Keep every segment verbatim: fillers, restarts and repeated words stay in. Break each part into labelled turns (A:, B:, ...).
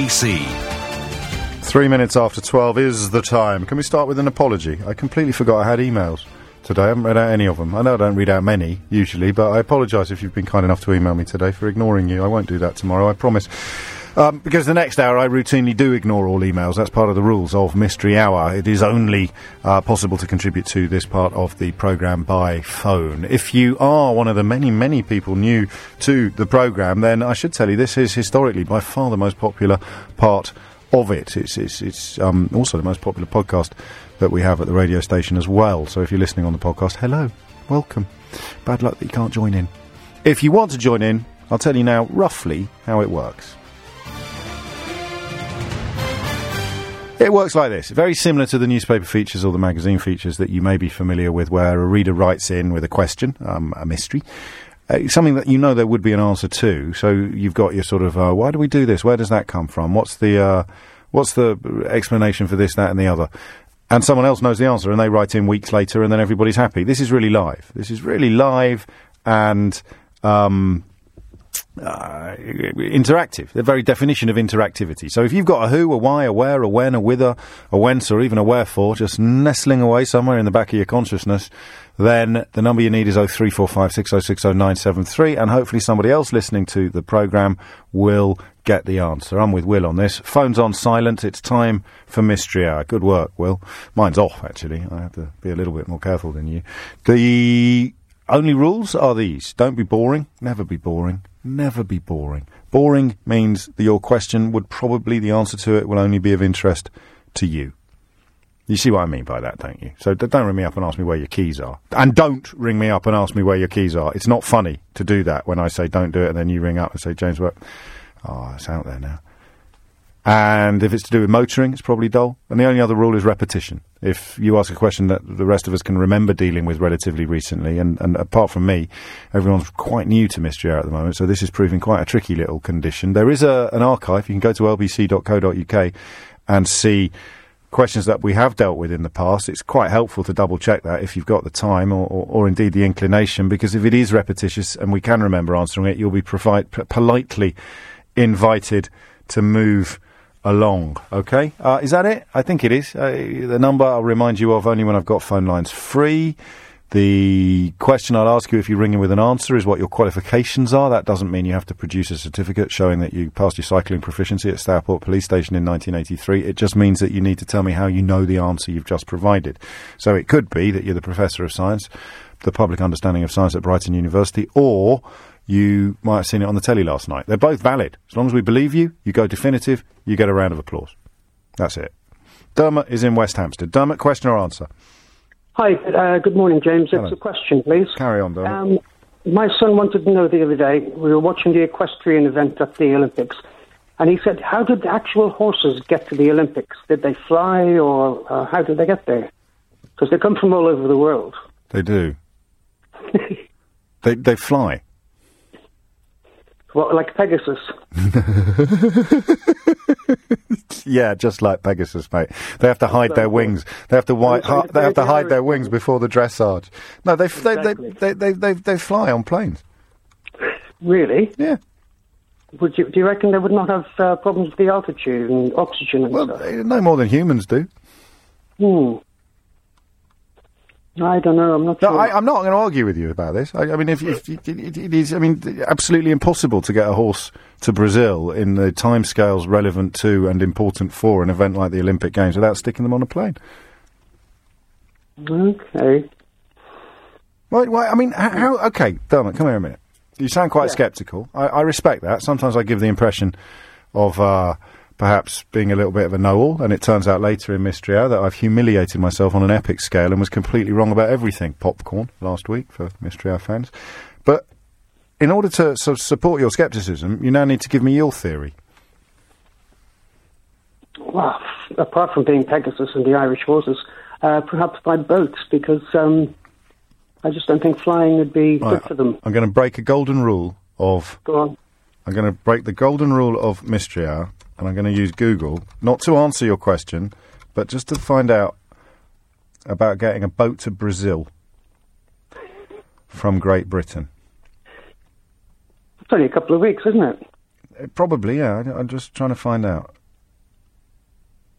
A: B C.
B: Three minutes after twelve is the time. Can we start with an apology? I completely forgot I had emails today. I haven't read out any of them. I know I don't read out many, usually, but I apologise if you've been kind enough to email me today for ignoring you. I won't do that tomorrow, I promise. Um, because the next hour I routinely do ignore all emails. That's part of the rules of Mystery Hour. It is only uh, possible to contribute to this part of the programme by phone. If you are one of the many, many people new to the programme, then I should tell you this is historically by far the most popular part of it. It's, it's, it's um, also the most popular podcast that we have at the radio station as well. So if you're listening on the podcast, hello, welcome. Bad luck that you can't join in. If you want to join in, I'll tell you now roughly how it works. It works like this, very similar to the newspaper features or the magazine features that you may be familiar with, where a reader writes in with a question, um, a mystery, uh, something that you know there would be an answer to. So you've got your sort of, uh, why do we do this? Where does that come from? What's the uh, what's the explanation for this, that and the other? And someone else knows the answer and they write in weeks later and then everybody's happy. This is really live. This is really live and um Uh, interactive, the very definition of interactivity. So if you've got a who, a why, a where, a when, a whither, a whence, or even a wherefore, just nestling away somewhere in the back of your consciousness, then the number you need is oh three four five six oh six oh nine seven three, and hopefully somebody else listening to the programme will get the answer. I'm with Will on this. Phone's on silent. It's time for Mystery Hour. Good work, Will. Mine's off, actually. I have to be a little bit more careful than you. The only rules are these. Don't be boring. Never be boring. Never be boring. Boring means that your question would probably, the answer to it will only be of interest to you. You see what I mean by that, don't you? So d- don't ring me up and ask me where your keys are. And don't ring me up and ask me where your keys are. It's not funny to do that when I say don't do it and then you ring up and say, James, what? Oh, it's out there now. And if it's to do with motoring, it's probably dull. And the only other rule is repetition. If you ask a question that the rest of us can remember dealing with relatively recently, and, and apart from me, everyone's quite new to Mystery Hour at the moment, so this is proving quite a tricky little condition. There is a, an archive. You can go to l b c dot co dot u k and see questions that we have dealt with in the past. It's quite helpful to double-check that if you've got the time or, or, or indeed the inclination, because if it is repetitious and we can remember answering it, you'll be provide, p- politely invited to move along, okay? Uh, is that it? I think it is. Uh, the number I'll remind you of only when I've got phone lines free. The question I'll ask you if you ring in with an answer is what your qualifications are. That doesn't mean you have to produce a certificate showing that you passed your cycling proficiency at Stourport Police Station in nineteen eighty-three. It just means that you need to tell me how you know the answer you've just provided. So it could be that you're the Professor of Science, the Public Understanding of Science at Brighton University, or you might have seen it on the telly last night. They're both valid. As long as we believe you, you go definitive, you get a round of applause. That's it. Dermot is in West Hampstead. Dermot, question or answer?
C: Hi, uh, good morning, James.
B: Hello.
C: It's a question, please.
B: Carry on, Dermot.
C: Um, my son wanted to know the other day, we were watching the equestrian event at the Olympics, and he said, how did the actual horses get to the Olympics? Did they fly, or uh, how did they get there? Because they come from all over the world.
B: They do. they they fly.
C: Well, like Pegasus.
B: Yeah, just like Pegasus, mate. They have to hide their wings. They have to wi- ha- They have to hide their wings before the dressage. No, they f-
C: Exactly.
B: they, they, they they they they fly on planes.
C: Really?
B: Yeah.
C: Would you, do you reckon they would not have uh, problems with the altitude and oxygen and
B: Well,
C: stuff?
B: they- no more than humans do.
C: Hmm. I don't know. I'm not
B: No,
C: sure.
B: I, I'm not going to argue with you about this. I, I mean, if, if it, it, it is, I mean, absolutely impossible to get a horse to Brazil in the timescales relevant to and important for an event like the Olympic Games without sticking them on a plane.
C: Okay.
B: Right, well, I mean, how, how... Okay, Dermot, come here a minute. You sound quite
C: Yeah.
B: sceptical. I, I respect that. Sometimes I give the impression of uh, perhaps being a little bit of a know-all, and it turns out later in Mystery Hour that I've humiliated myself on an epic scale and was completely wrong about everything. Popcorn last week for Mystery Hour fans. But in order to sort of support your scepticism, you now need to give me your theory.
C: Well, apart from being Pegasus and the Irish horses, uh, perhaps by boats, because um, I just don't think flying would be
B: Right,
C: good for them.
B: I'm going to break a golden rule of...
C: Go on.
B: I'm going to break the golden rule of Mystery Hour, and I'm going to use Google, not to answer your question, but just to find out about getting a boat to Brazil from Great Britain.
C: It's only a couple of weeks, isn't it?
B: Uh, Probably, yeah. I- I'm just trying to find out.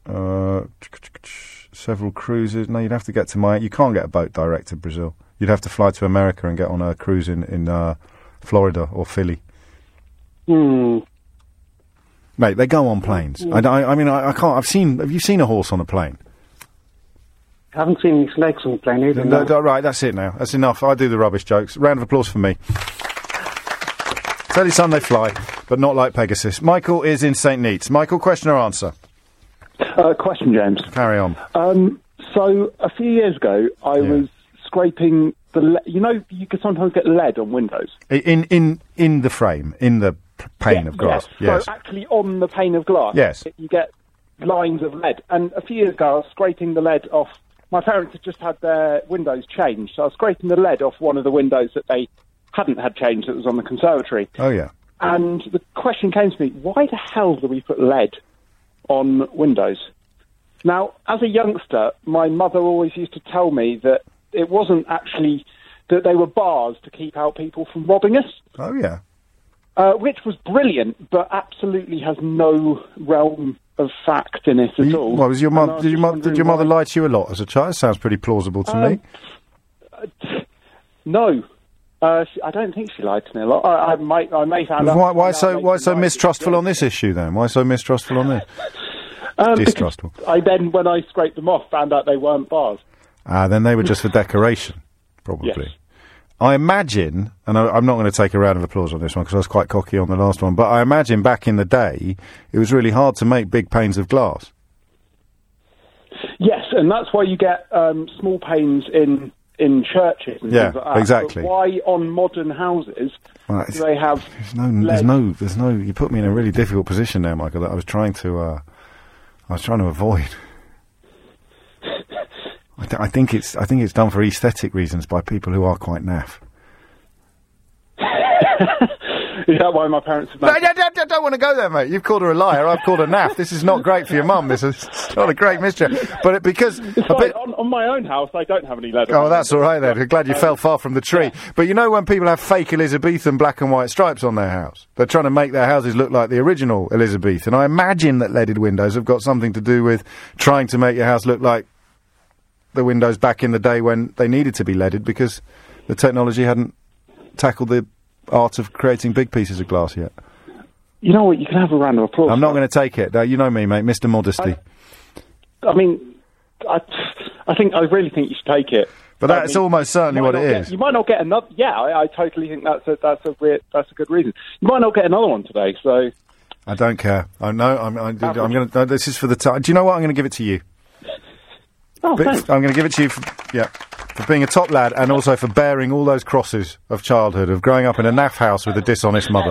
B: Uh, several cruises. No, you'd have to get to my... You can't get a boat direct to Brazil. You'd have to fly to America and get on a cruise in, in uh, Florida or Philly.
C: Hmm.
B: Mate, they go on planes. Mm. I, I, I mean, I, I can't... I've seen... Have you seen a horse on a plane?
C: I haven't seen any snakes on the plane either.
B: No, no. Right, that's it now. That's enough. I do the rubbish jokes. Round of applause for me. Tell your son they fly, but not like Pegasus. Michael is in Saint Neots. Michael, question or answer?
A: Uh, question, James.
B: Carry on.
A: Um, so, a few years ago, I
B: Yeah.
A: was scraping the... Le- you know, you can sometimes get lead on windows.
B: In in in the frame, in the p- pane
A: Yeah,
B: of glass.
A: yeah.
B: Yes.
A: So, actually, on the pane of glass,
B: Yes.
A: you get lines of lead. And a few years ago, I was scraping the lead off... My parents had just had their windows changed, so I was scraping the lead off one of the windows that they hadn't had changed that was on the conservatory.
B: Oh, yeah.
A: And the question came to me, why the hell do we put lead on windows? Now, as a youngster, my mother always used to tell me that it wasn't actually... that they were bars to keep out people from robbing us.
B: Oh, yeah.
A: Uh, which was brilliant, but absolutely has no realm of fact in it at
B: You,
A: all.
B: well, was your
A: And
B: mother?
A: I was
B: Did your
A: just
B: mother? Did your
A: wondering
B: mother
A: why-
B: lie to you a lot as a child? Sounds pretty plausible to
A: Um,
B: me.
A: No. Uh, she, I don't think she lied to me a lot. I, I might, I may find out.
B: Why, why
A: find out
B: so?
A: later
B: Why so
A: tonight.
B: mistrustful on this issue then? Why so mistrustful on this?
A: Um, because
B: Distrustful.
A: I then, when I scraped them off, found out they weren't bars.
B: Ah, then they were just for decoration, probably.
A: Yes.
B: I imagine, and I, I'm not going to take a round of applause on this one because I was quite cocky on the last one, but I imagine back in the day it was really hard to make big panes of glass.
A: Yes, and that's why you get um, small panes in in churches and
B: Yeah,
A: things like that.
B: exactly.
A: But why on modern houses
B: Well,
A: do they have
B: There's no, there's
A: lead?
B: no, there's no. You put me in a really difficult position there, Michael. That I was trying to, uh, I was trying to avoid. I, th- I think it's, I think it's done for aesthetic reasons by people who are quite naff.
A: Is that why my parents have
B: No,
A: made
B: no, no, no, don't want to go there, mate. You've called her a liar. I've called her naff. This is not great for your mum. This is not a great mixture. But it, because
A: It's
B: a
A: fine.
B: bit.
A: on, on my own house, I don't have any lead.
B: Oh, that's all right then. I'm glad you
A: Um,
B: fell far from the tree. But you know when people have fake Elizabethan black and white stripes on their house? They're trying to make their houses look like the original Elizabethan. I imagine that leaded windows have got something to do with trying to make your house look like the windows back in the day when they needed to be leaded because the technology hadn't tackled the art of creating big pieces of glass yet.
A: You know what? You can have a round of applause.
B: I'm not going to take it. Uh, you know me, mate, Mister Modesty.
A: I mean, I, I think I really think you should take it.
B: But
A: I
B: that's
A: mean,
B: almost certainly
A: you might
B: what it
A: not get-
B: is.
A: You might not get another. Yeah, I, I totally think that's a that's a weird, that's a good reason. You might not get another one today. So
B: I don't care. I know. I'm, I'm, I'm going to. No, this is for the time. Do you know what? I'm going to give it to you.
A: oh,
B: But
A: thanks.
B: I'm going to give it to you, for, yeah, for being a top lad and also for bearing all those crosses of childhood, of growing up in a naff house with a dishonest mother.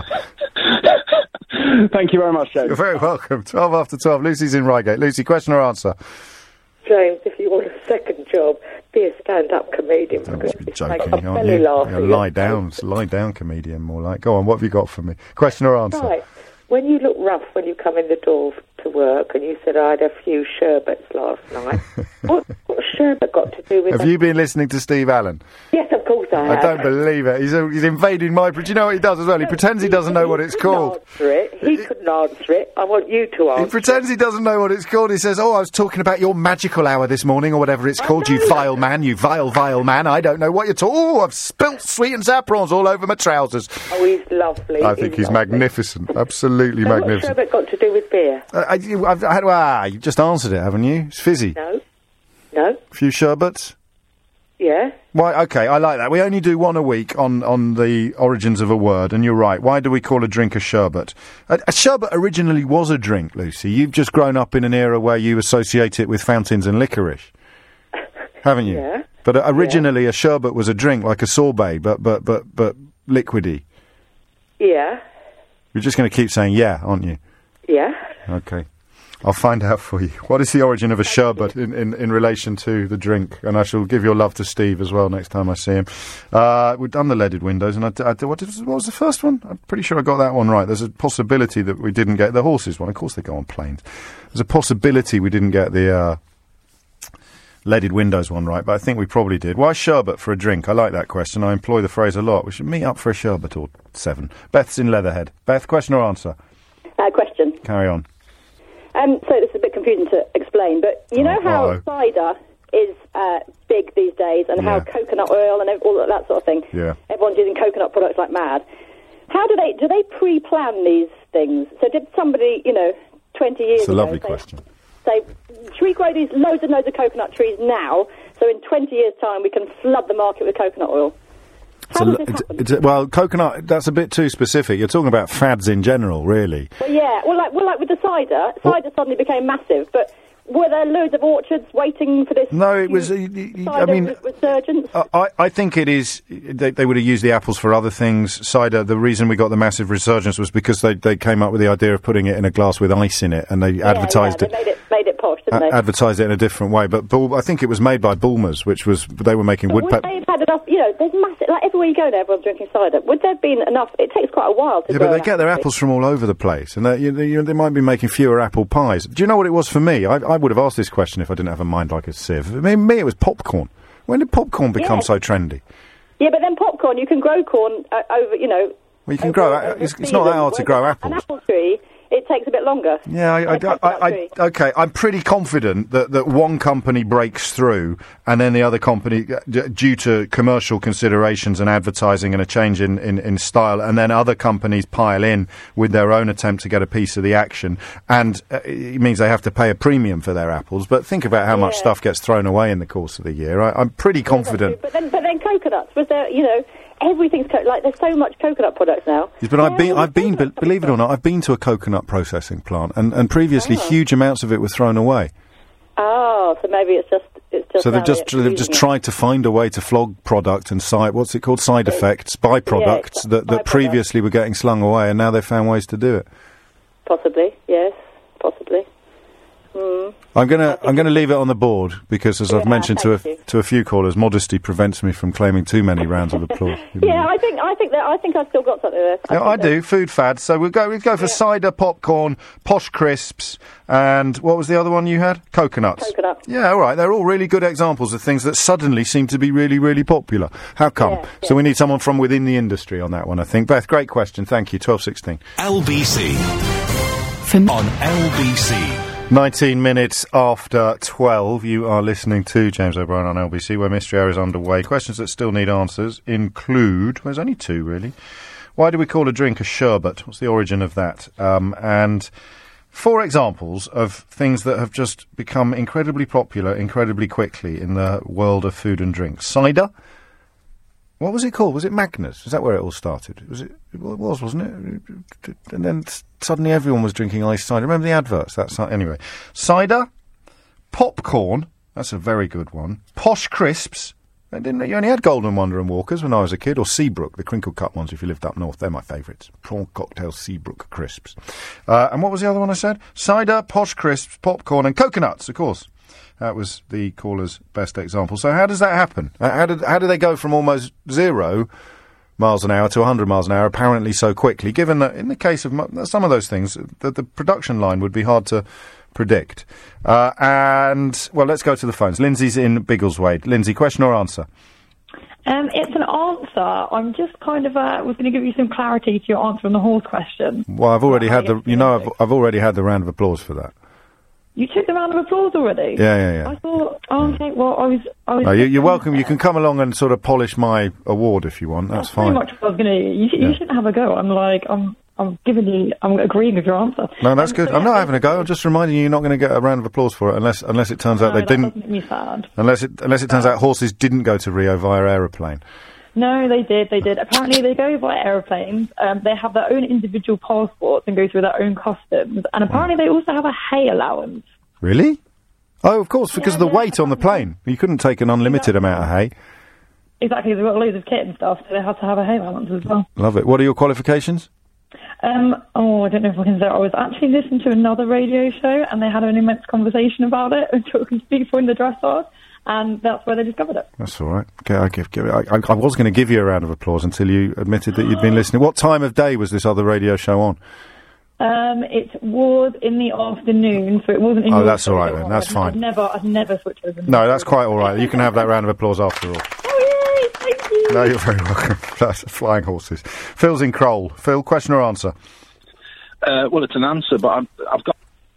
A: Thank you very much, James.
B: You're very welcome. twelve after twelve. Lucy's in Reigate. Lucy, question or answer?
D: James, if you want a second job, be a stand-up comedian.
B: Don't
D: because
B: be
D: it's like
B: joking,
D: a
B: aren't
D: belly
B: you?
D: laugh.
B: Yeah, lie down. Lie down, comedian, more like. Go on, what have you got for me? Question or answer?
D: Right. When you look rough when you come in the door to work, and you said I had a few sherbets last night, what, what's sherbet got to do with
B: Have
D: that?
B: you been listening to Steve Allen?
D: Yes, of course I have.
B: I don't believe it. He's, uh, he's invading my... Do you know what he does as well? He pretends he doesn't know what it's
D: He couldn't
B: called.
D: Answer it. He couldn't answer it. I want you to answer
B: He pretends he doesn't know what it's called. He says, oh, I was talking about your magical hour this morning, or whatever it's called, you
D: know.
B: vile man, you vile, vile man. I don't know what you're talking... Oh, I've spilt sweet and sour prawns all over my trousers.
D: Oh, he's lovely.
B: I think he's
D: lovely.
B: magnificent. Absolutely
D: So what's
B: magnificent.
D: sherbet got to do with beer?
B: Uh, I, you- I've, I, ah, you just answered it, haven't you? It's fizzy.
D: No. No?
B: A few sherbets?
D: Yeah?
B: Why? Okay, I like that. We only do one a week on, on the origins of a word, and you're right. Why do we call a drink a sherbet? A, a sherbet originally was a drink, Lucy. You've just grown up in an era where you associate it with fountains and licorice, haven't you?
D: Yeah.
B: But uh, originally, a sherbet was a drink, like a sorbet, but but but but liquidy.
D: Yeah.
B: You're just going to keep saying yeah, aren't you?
D: Yeah.
B: Okay. I'll find out for you. What is the origin of a sherbet in, in, in relation to the drink? And I shall give your love to Steve as well next time I see him. Uh, we've done the leaded windows, and I, I, what, is, what was the first one? I'm pretty sure I got that one right. There's a possibility that we didn't get the horses one. Of course they go on planes. There's a possibility we didn't get the uh, leaded windows one right, but I think we probably did. Why sherbet for a drink? I like that question. I employ the phrase a lot. We should meet up for a sherbet or seven. Beth's in Leatherhead. Beth, question or answer?
E: Uh, question.
B: Carry on.
E: Um, I'm sorry, this is a bit confusing to explain, but you know
B: Oh,
E: how
B: uh-oh.
E: cider is uh, big these days, and
B: Yeah.
E: how coconut oil and all that sort of thing.
B: Yeah.
E: Everyone's using coconut products like mad. How do they do they pre-plan these things? So did somebody, you know, twenty years
B: It's a
E: ago
B: lovely
E: say,
B: question.
E: say, should we grow these loads and loads of coconut trees now, so in twenty years' time we can flood the market with coconut oil?
B: It's
E: How
B: a
E: does
B: lo-
E: this
B: it's-
E: happen?
B: it's a- well, coconut, that's a bit too specific. You're talking about fads in general, really.
E: Well, yeah. Well, like well, like with the cider, cider suddenly became massive, but were there loads of orchards waiting for this?
B: No, it was,
E: huge
B: uh, y- y- I
E: cider
B: mean,
E: re- resurgence.
B: I- I, I think it is. They, they would have used the apples for other things. Cider. The reason we got the massive resurgence was because they they came up with the idea of putting it in a glass with ice in it, and they
E: yeah,
B: advertised
E: yeah,
B: it.
E: They made it made it posh, didn't
B: a-
E: they?
B: advertised it in a different way, but Bull, I think it was made by Bulmers, which was they were making
E: But
B: wood
E: would
B: pep-
E: they have had enough? You know, there's massive. Like everywhere you go, now everyone's drinking cider. Would there have been enough? It takes quite a while to
B: Yeah,
E: grow
B: but they
E: an
B: get their
E: apple
B: apples from all over the place, and they, you, you, they might be making fewer apple pies. Do you know what it was for me? I, I would have asked this question if I didn't have a mind like a sieve. I mean, me, it was popcorn. When did popcorn become
E: Yeah.
B: so trendy?
E: Yeah, but then popcorn, you can grow corn uh, over. You know,
B: Well, you can
E: over-
B: grow.
E: over
B: It's, it's not that
E: seasons,
B: hard to grow
E: whereas
B: apples.
E: An apple tree, it takes a bit longer.
B: Yeah, I, I,
E: A coconut
B: I, I,
E: tree.
B: okay. I'm pretty confident that, that one company breaks through, and then the other company, uh, d- due to commercial considerations and advertising and a change in, in, in style, and then other companies pile in with their own attempt to get a piece of the action, and uh, it means they have to pay a premium for their apples. But think about how much
E: Yeah.
B: stuff gets thrown away in the course of the year. I, I'm pretty confident.
E: But then, but then coconuts. Was there? You know, everything's co- like there's so much coconut products now.
B: Yes, but I've
E: Where
B: been,
E: are all
B: I've
E: the
B: been,
E: coconuts
B: be- believe it or not, I've been to a coconut processing plant, and, and previously
E: Oh.
B: huge amounts of it were thrown away.
E: Oh, so maybe it's just it's just.
B: So they've
E: now
B: just
E: they're
B: they've just
E: using it.
B: tried to find a way to flog product and side what's it called side effects, byproducts
E: Yeah,
B: that, that
E: byproducts.
B: previously were getting slung away, and now they've found ways to do it.
E: Possibly, yes, possibly. Mm.
B: I'm gonna I'm gonna leave it on the board because, as I've
E: Yeah,
B: mentioned to a
E: thank you.
B: to a few callers, modesty prevents me from claiming too many rounds of applause.
E: Yeah, I think I think that I think I've still got something there.
B: Yeah,
E: think
B: I
E: that-
B: do. Food fads. So we'll go. We'll go for
E: Yeah.
B: cider, popcorn, posh crisps, and what was the other one you had? Coconuts.
E: Coconut.
B: Yeah, all right. They're all really good examples of things that suddenly seem to be really, really popular. How come?
E: Yeah,
B: So
E: yeah.
B: we need someone from within the industry on that one, I think. Beth, great question. Thank you. twelve sixteen.
F: L B C
G: From
F: on L B C.
B: nineteen minutes after twelve, you are listening to James O'Brien on L B C, where Mystery Hour is underway. Questions that still need answers include, well, there's only two, really. Why do we call a drink a sherbet? What's the origin of that? Um, and four examples of things that have just become incredibly popular incredibly quickly in the world of food and drink. Cider. What was it called? Was it Magnus? Is that where it all started? Was it? It was, wasn't it? And then s- suddenly everyone was drinking iced cider. Remember the adverts? That's anyway. Cider, popcorn. That's a very good one. Posh crisps. I didn't. You only had Golden Wonder and Walkers when I was a kid, or Seabrook, the crinkle cut ones. If you lived up north, they're my favourites. Prawn cocktail Seabrook crisps. Uh, and what was the other one I said? Cider, posh crisps, popcorn, and coconuts. Of course. That was the caller's best example. So how does that happen? Uh, How did how do they go from almost zero miles an hour to one hundred miles an hour apparently so quickly, given that in the case of mo- some of those things, that the production line would be hard to predict? Uh, and, well, let's go to the phones. Lindsay's in Biggleswade. Lindsay, question or answer?
H: Um, it's an answer. I'm just kind of uh, was going to give you some clarity to your answer on the horse question.
B: Well, I've already had the,
H: Right,
B: you know, I've, I've already had the round of applause for that.
H: You took the round of applause already.
B: Yeah, yeah, yeah.
H: I thought, oh, okay. Well, I was, I was.
B: No, you, you're welcome. You can come along and sort of polish my award if you want. That's
H: That's pretty
B: fine.
H: much what I was going to. You, sh-
B: Yeah.
H: you shouldn't have a go. I'm like, I'm, I'm giving you, I'm agreeing with your answer.
B: No, that's
H: Um,
B: good.
H: so
B: I'm
H: yeah,
B: not having a go. I'm just reminding you you're not going to get a round of applause for it unless unless it turns out
H: no,
B: they
H: that
B: didn't.
H: doesn't make me sad.
B: Unless it unless it turns out horses didn't go to Rio via aeroplane.
H: No, they did. They did. Apparently, they go by aeroplanes. Um, they have their own individual passports and go through their own customs. And apparently, they also have a hay allowance.
B: Really? Oh, of course, because
H: Yeah,
B: of the
H: yeah.
B: weight on the plane. You couldn't take an unlimited
H: Exactly.
B: amount of hay.
H: Exactly. They've got loads of kit and stuff, so they have to have a hay allowance as well.
B: Love it. What are your qualifications?
H: Um, oh, I don't know if I can say. I was actually listening to another radio show, and they had an immense conversation about it and talking to people in the dressage, and that's where they discovered it.
B: That's all right. Okay, I, give, give, I, I, I was going to give you a round of applause until you admitted that you'd been listening. What time of day was this other radio show on?
H: Um, it was in the afternoon, so it wasn't in
B: Oh,
H: your
B: that's
H: show.
B: all right then, that's
H: I'd,
B: fine.
H: I'd never, I'd never switch over.
B: No, that's quite all right. You can have that round of applause after all.
H: Oh, yay! Thank you.
B: No, you're very welcome. That's flying horses. Phil's in Crowell. Phil, question or answer?
I: Uh, well, it's an answer, but I've, I've got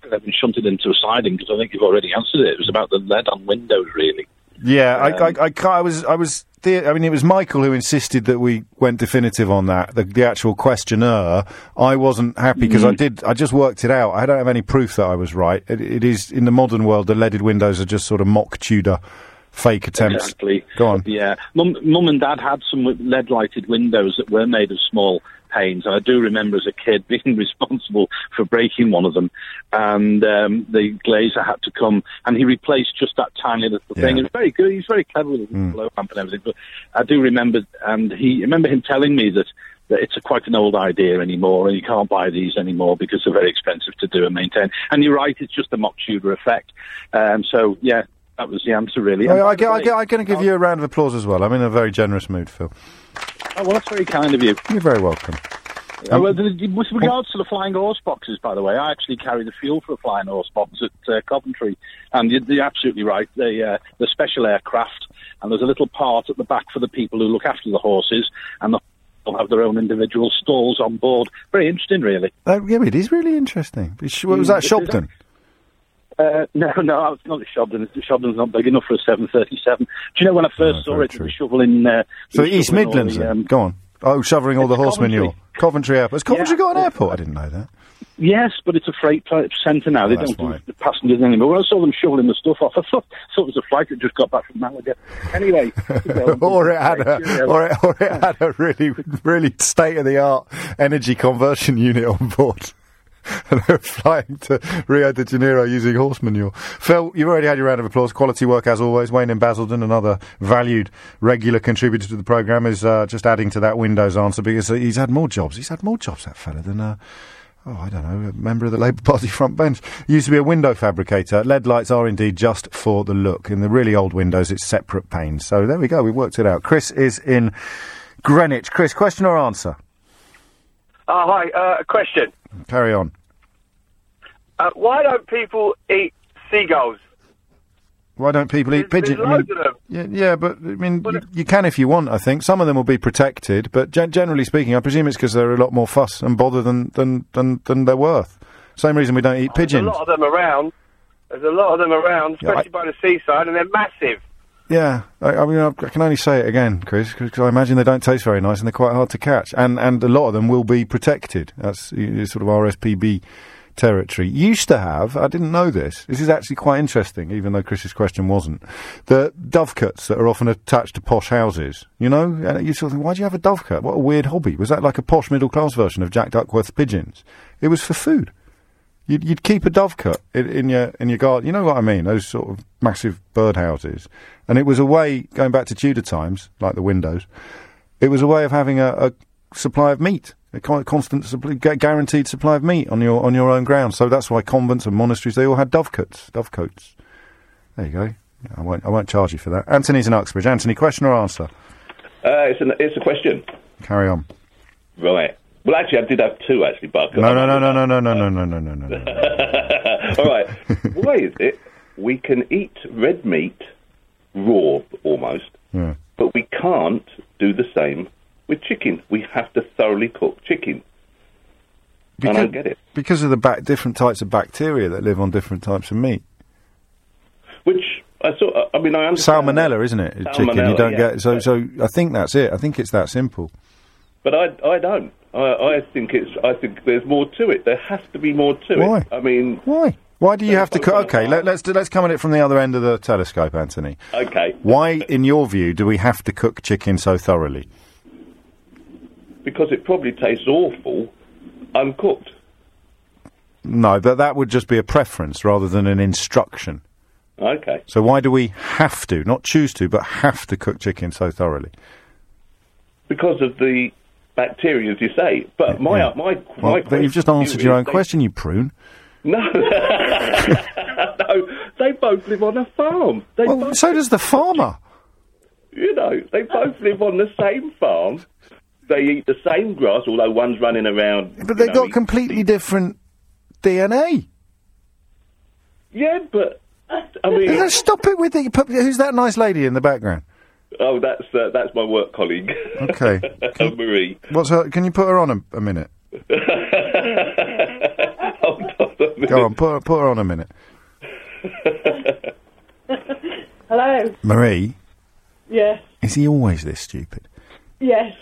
F: and they've been shunted into a siding, because I think you've already answered it. It was about the lead on windows, really.
B: Yeah,
F: Um,
B: I, I, I, can't- I was, I was. The, I mean, it was Michael who insisted that we went definitive on that. The, the actual questionnaire, I wasn't happy because I did. I just worked it out. I don't have any proof that I was right. It, it is in the modern world, the leaded windows are just sort of mock Tudor, fake attempts.
F: Exactly.
B: Go on.
F: Yeah. Mum, Mum and Dad had some lead-lighted windows that were made of small panes, and I do remember as a kid being responsible for breaking one of them, and um, the glazer had to come, and he replaced just that tiny little
B: Yeah.
F: thing. It was very good. He was very clever with his
B: Mm.
F: blow lamp and everything, but I do remember, and he I remember him telling me that that it's a quite an old idea anymore, and you can't buy these anymore because they're very expensive to do and maintain. And you're right, it's just a mock Tudor effect. Um, so, yeah, that was the answer, really.
B: I,
F: And
B: I,
F: by the
B: get- I,
F: way-
B: get- I'm going to give you a round of applause as well. I'm in a very generous mood, Phil.
F: Oh, well, that's very kind of you.
B: You're very welcome.
F: Uh, well, the, the- with regards to the flying horse boxes, by the way, I actually carry the fuel for a flying horse box at uh, Coventry, and you're, you're absolutely right. They, uh, the special aircraft, and there's a little part at the back for the people who look after the horses, and they'll have their own individual stalls on board. Very interesting, really.
B: Uh, yeah, it is really interesting. It's- What was
F: Mm,
B: that,
F: it is.
B: Shobden?
F: Uh, no, no, it's not a Shobden. It's- Shobden's not big enough for a seven thirty-seven. Do you know when I first
B: Oh,
F: saw
B: very
F: it, it
B: true.
F: was shoveling... Uh,
B: So
F: it was
B: East
F: shoveling all
B: Midlands,
F: the,
B: then?
F: um,
B: Go on. Oh, shoveling all the
F: It's
B: horse
F: Coventry.
B: manure. Coventry Airport. Has Coventry
F: Yeah.
B: got an airport? I didn't know that.
F: Yes, but it's a freight pl- centre now.
B: Oh,
F: they
B: that's
F: don't
B: why.
F: do the passengers anymore. When I saw them shoveling the stuff off, I thought, thought it was a flight that just got back from Malaga. Anyway.
B: or it had a,
F: Cheerio.
B: or it, or it had a really, really state of the art energy conversion unit on board. And they were flying to Rio de Janeiro using horse manure. Phil, you've already had your round of applause. Quality work as always. Wayne in Basildon, another valued regular contributor to the programme, is uh, just adding to that Windows answer because uh, he's had more jobs. He's had more jobs, that fella, than, uh, oh, I don't know, a member of the Labour Party front bench. He used to be a window fabricator. L E D lights are indeed just for the look. In the really old windows, it's separate panes. So there we go. We worked it out. Chris is in Greenwich. Chris, question or answer?
G: Oh, hi. Uh, a question.
B: Carry on.
G: Uh, why don't people eat seagulls?
B: Why don't people eat
G: There's-
B: pigeons?
G: there's loads of them.
B: Yeah, yeah, but I mean,
G: But
B: you,
G: it-
B: you can if you want. I think some of them will be protected, but gen- generally speaking, I presume it's because they're a lot more fuss and bother than than than, than they're worth. Same reason we don't eat pigeons.
G: There's a lot of them around. There's a lot of them around,
B: Yeah,
G: especially by the seaside, and they're massive.
B: Yeah, I, I mean, I, I can only say it again, Chris, because I imagine they don't taste very nice and they're quite hard to catch, and and a lot of them will be protected. That's uh, sort of R S P B territory. Used to have, I didn't know this, this is actually quite interesting, even though Chris's question wasn't, the dovecotes that are often attached to posh houses, you know? And you sort of think, why do you have a dovecote? What a weird hobby. Was that like a posh middle-class version of Jack Duckworth's pigeons? It was for food. You'd, you'd keep a dovecote in, in your in your garden. You know what I mean? Those sort of massive bird houses. And it was a way, going back to Tudor times, like the windows, it was a way of having a, a supply of meat, a con- constant, supply, gu- guaranteed supply of meat on your on your own ground. So that's why convents and monasteries, they all had dovecotes. Dovecotes. There you go. Yeah, I won't I won't charge you for that. Anthony's in Uxbridge. Anthony, question or answer?
I: Uh, it's, an, it's a question.
B: Carry on.
I: Right. Well, actually, I did have two, actually, but...
B: No, no, no, no, no, no, no, no, no, no, no, no, no.
I: All right. Why is it we can eat red meat raw, almost,
B: Yeah.
I: but we can't do the same with chicken? We have to thoroughly cook chicken. I don't get it.
B: Because of the bac- different types of bacteria that live on different types of meat.
I: Which, I saw, I mean, I understand...
B: Salmonella, isn't it? Chicken. You
I: Salmonella,
B: don't
I: yeah.
B: get so. So I think that's it. I think it's that simple.
I: But I, I don't. I, I think it's. I think there's more to it. There has to be more to
B: Why?
I: it. I mean,
B: Why? Why do you have to
I: both
B: cook?
I: on
B: Okay,
I: the
B: let, let's do, let's come at it from the other end of the telescope, Anthony.
I: okay,
B: Why, in your view, do we have to cook chicken so thoroughly?
I: because it probably tastes awful uncooked.
B: No, but that would just be a preference rather than an instruction.
I: Okay.
B: So why do we have to, not choose to, but have to cook chicken so thoroughly?
I: Because of the bacteria, as you say. But my
B: Yeah.
I: my
B: Well,
I: my
B: but you've just
I: question
B: answered
I: to
B: your
I: you
B: own
I: is they-
B: question, you prune.
I: No, no, they both live on a farm. They
B: Well,
I: both,
B: so does the farmer.
I: you know, they both live on the same farm. They eat the same grass, although one's running around.
B: But
I: you
B: they've
I: know,
B: got
I: eat-
B: completely different D N A.
I: Yeah, but I mean,
B: Let's stop it with the... put- Who's that nice lady in the background?
I: oh, that's uh, that's my work colleague.
B: Okay.
I: Marie.
B: What's her... Can you put her on a, a minute?
I: Hold
B: Go on, put her, put her on a minute.
H: Hello.
B: Marie?
H: Yes.
B: Is he always this stupid?
H: Yes.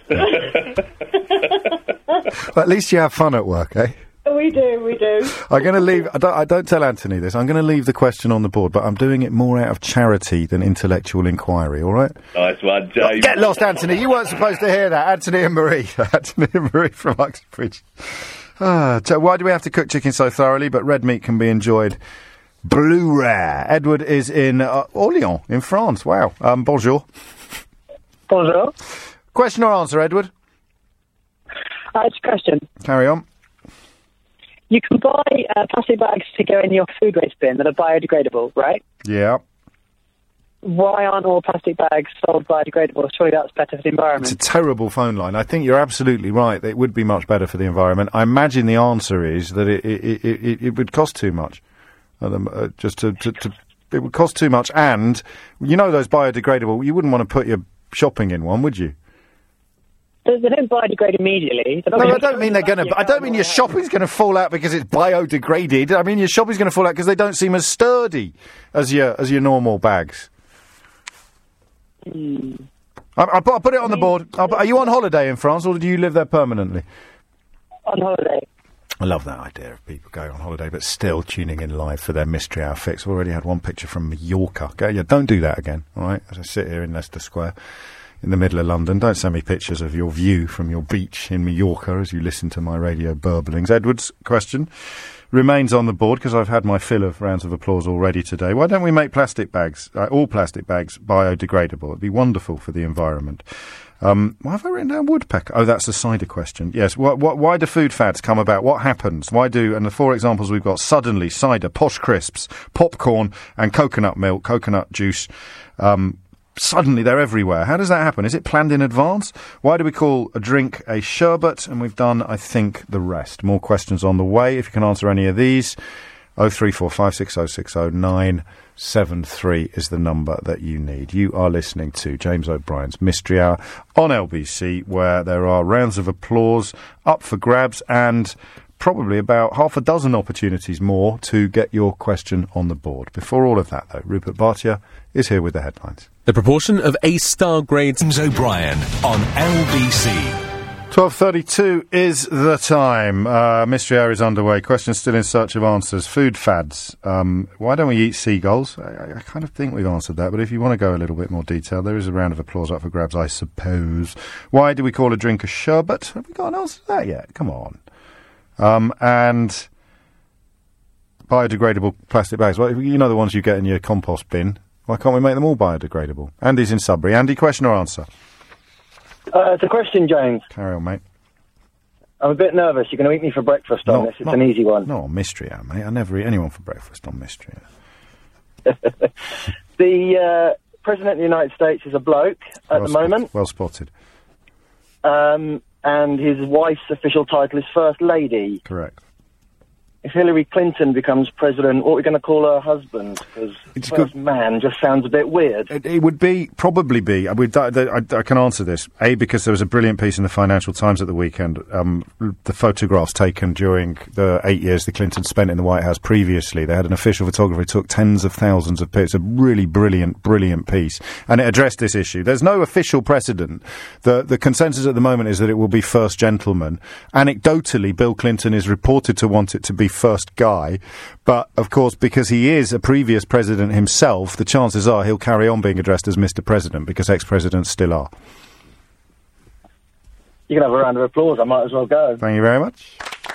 B: Well, at least you have fun at work, eh?
H: We do, we do.
B: I'm going to leave... I don't, I don't tell Anthony this. I'm going to leave the question on the board, but I'm doing it more out of charity than intellectual inquiry, all right?
I: Nice one, James.
B: Get lost, Anthony. You weren't supposed to hear that. Anthony and Marie. Anthony and Marie from Uxbridge. Ah, so why do we have to cook chicken so thoroughly? But red meat can be enjoyed blue rare. Edward is in uh, Orléans, in France. Wow. Um, bonjour.
J: Bonjour.
B: Question or answer, Edward?
J: Uh, it's a question.
B: Carry on.
J: You can buy uh, plastic bags to go in your food waste bin that are biodegradable, right?
B: Yeah.
J: Why aren't all plastic bags sold biodegradable? Surely that's better for the environment.
B: It's a terrible phone line. I think you're absolutely right. It would be much better for the environment. I imagine the answer is that it it, it, it, it would cost too much. Uh, just to, to, to... It would cost too much, and, you know those biodegradable... You wouldn't want to put your shopping in one, would you?
J: They don't biodegrade immediately.
B: No, I don't mean they're going to... I don't mean your shopping's going to fall out because it's biodegraded. I mean your shopping's going to fall out because they don't seem as sturdy as your as your normal bags.
J: Mm.
B: I'll, I'll, put, I'll put it on the board. I'll, are you on holiday in France, or do you live there permanently?
J: On holiday.
B: I love that idea of people going on holiday but still tuning in live for their mystery hour fix. I've already had one picture from Mallorca. Okay, yeah, don't do that again, all right? As I sit here in Leicester Square, in the middle of London, don't send me pictures of your view from your beach in Mallorca as you listen to my radio burblings. Edward's question remains on the board because I've had my fill of rounds of applause already today. Why don't we make plastic bags, uh, all plastic bags, biodegradable? It'd be wonderful for the environment. Um, why have I written down woodpecker? Oh, that's a cider question. Yes. What, what, why do food fads come about? What happens? Why do, and the four examples we've got, suddenly, cider, posh crisps, popcorn, and coconut milk, coconut juice, um, suddenly they're everywhere. How does that happen? Is it planned in advance? Why do we call a drink a sherbet? And we've done, I think, the rest. More questions on the way. If you can answer any of these, oh three four five six oh six oh nine seven three is the number that you need. You are listening to James O'Brien's Mystery Hour on L B C, where there are rounds of applause up for grabs and probably about half a dozen opportunities more to get your question on the board. Before all of that, though, Rupert Bhatia is here with the headlines.
K: The proportion of A-star grades... James O'Brien on L B C.
B: twelve thirty-two is the time. Uh, Mystery Hour is underway. Questions still in search of answers. Food fads. Um, why don't we eat seagulls? I, I kind of think we've answered that, but if you want to go a little bit more detail, there is a round of applause up for grabs, I suppose. Why do we call a drink a sherbet? Have we got an answer to that yet? Come on. Um, and biodegradable plastic bags. Well, you know the ones you get in your compost bin. Why can't we make them all biodegradable? Andy's in Sudbury. Andy, question or answer?
L: Uh, it's a question, James.
B: Carry on, mate.
L: I'm a bit nervous. You're going to eat me for breakfast on
B: not,
L: this. It's
B: not,
L: an easy one.
B: No, on Mystery Hour, mate. I never eat anyone for breakfast on Mystery Hour.
L: The uh, President of the United States is a bloke at
B: well
L: the
B: spot-
L: moment.
B: Well spotted.
L: Um, and his wife's official title is First Lady.
B: Correct.
L: If Hillary Clinton becomes president, what are we going to call her husband? Because
B: It's
L: first
B: good-
L: man just sounds a bit weird.
B: It, it would be, probably be, I, would, I, I, I can answer this. A, because there was a brilliant piece in the Financial Times at the weekend. Um, the photographs taken during the eight years the Clintons spent in the White House previously. They had an official photographer who took tens of thousands of pictures. A really brilliant, brilliant piece. And it addressed this issue. There's no official precedent. The, the consensus at the moment is that it will be first gentleman. Anecdotally, Bill Clinton is reported to want it to be first guy. But, of course, because he is a previous president himself, the chances are he'll carry on being addressed as Mister President, because ex-presidents still are.
L: You can have a round of applause. I might as well go.
B: Thank you very much.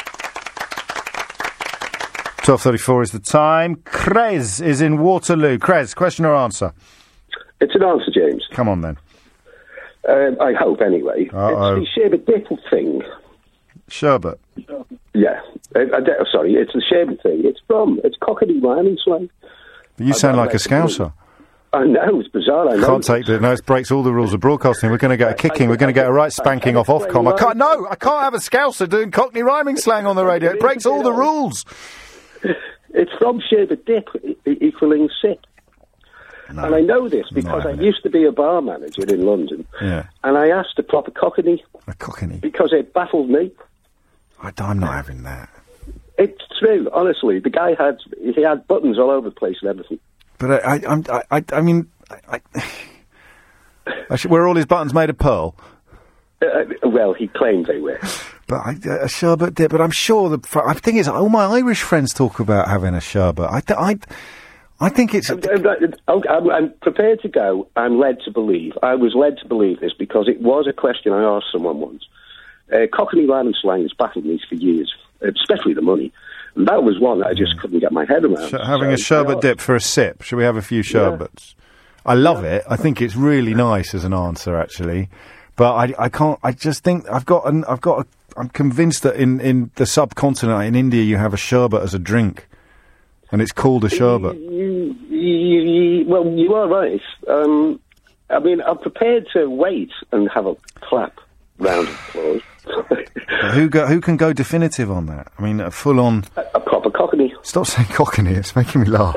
B: twelve thirty-four is the time. Krez is in Waterloo. Krez, question or answer?
M: It's an answer, James.
B: Come on, then.
M: Um, I hope, anyway.
B: Uh-oh.
M: It's the sherbet dip thing.
B: Sherbet?
M: Yeah. Uh, uh, sorry, it's the sherbet thing. It's from, it's Cockney rhyming slang.
B: But you sound like a Scouser.
M: I know, it's bizarre, I know.
B: Can't take it. No, it breaks all the rules of broadcasting. We're going to get a kicking. We're going to get a right spanking off Ofcom. I can't, no, I can't have a Scouser doing Cockney rhyming slang on the radio. It breaks all the rules.
M: It's from sherbet dip, e- equaling sip.
B: No,
M: and I know this because I used to be a bar manager in London.
B: Yeah.
M: And I asked a proper Cockney.
B: A Cockney?
M: Because it baffled me.
B: I, I'm not having that.
M: It's true, honestly. The guy had he had buttons all over the place and everything.
B: But I, I, I'm- I, I, I mean, I, I, I should, were all his buttons made of pearl?
M: Uh, well, he claimed they were.
B: But I, a sherbet dip. But I'm sure the fr- I think it's all my Irish friends talk about having a sherbet. I, th- I, I think it's.
M: I'm, I'm, I'm prepared to go. I'm led to believe. I was led to believe this because it was a question I asked someone once. Uh, Cockney Land slang has baffled me for years, especially the money. And that was one that I just couldn't get my head around.
B: Sh- having a
M: So,
B: sherbet
M: you know,
B: dip for a sip. Should we have a few sherbets? I love it. I think it's really nice as an answer, actually. But I, I can't. I just think I've got. An, I've got. A, I'm convinced that in, in the subcontinent, in India, you have a sherbet as a drink, and it's called a sherbet.
M: You, you, you, well, you are right. Um, I mean, I'm prepared to wait and have a clap round of applause.
B: who go, Who can go definitive on that? I mean, a full on.
M: A, a proper Cockney.
B: Stop saying Cockney. It's making me laugh.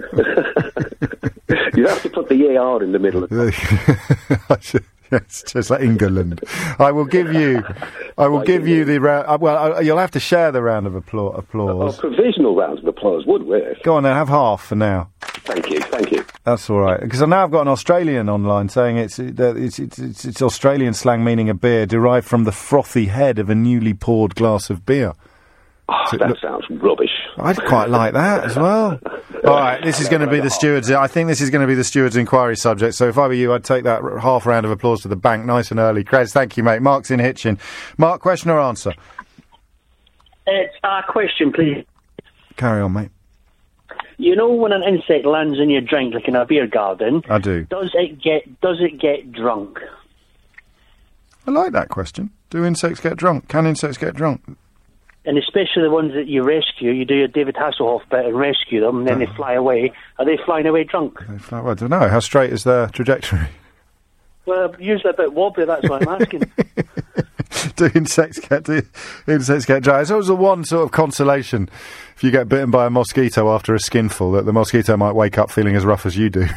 M: You have to put the E R in the middle of it.
B: Yes, just like England. I will give you, I will give you the round. Uh, well, uh, you'll have to share the round of appla-
M: A
B: applause.
M: provisional round of applause would work.
B: Go on then, have half for now.
M: Thank you, thank you.
B: That's all right. Because now I've got an Australian online saying it's uh, it's, it's it's it's Australian slang meaning a beer derived from the frothy head of a newly poured glass of beer.
M: Oh,
B: So it
M: that
B: look-
M: sounds rubbish.
B: I'd quite like that as well. All right, this is going to be the stewards. I think this is going to be the stewards' inquiry subject. So if I were you, I'd take that r- half round of applause to the bank, nice and early. Crez, thank you, mate. Mark's in Hitchin. Mark, question or answer?
N: It's a question, please.
B: Carry on, mate.
N: You know when an insect lands in your drink, like in a beer garden,
B: I do.
N: does it get does it get drunk?
B: I like that question. Do insects get drunk? Can insects get drunk?
N: And especially the ones that you rescue, you do your David Hasselhoff bit and rescue them, and then they fly away. Are they flying away drunk?
B: They fly- well, I don't know. How straight is their trajectory?
N: Well, usually a bit wobbly, that's why I'm asking.
B: do insects get do insects get dry? It's always the one sort of consolation if you get bitten by a mosquito after a skinful that the mosquito might wake up feeling as rough as you do.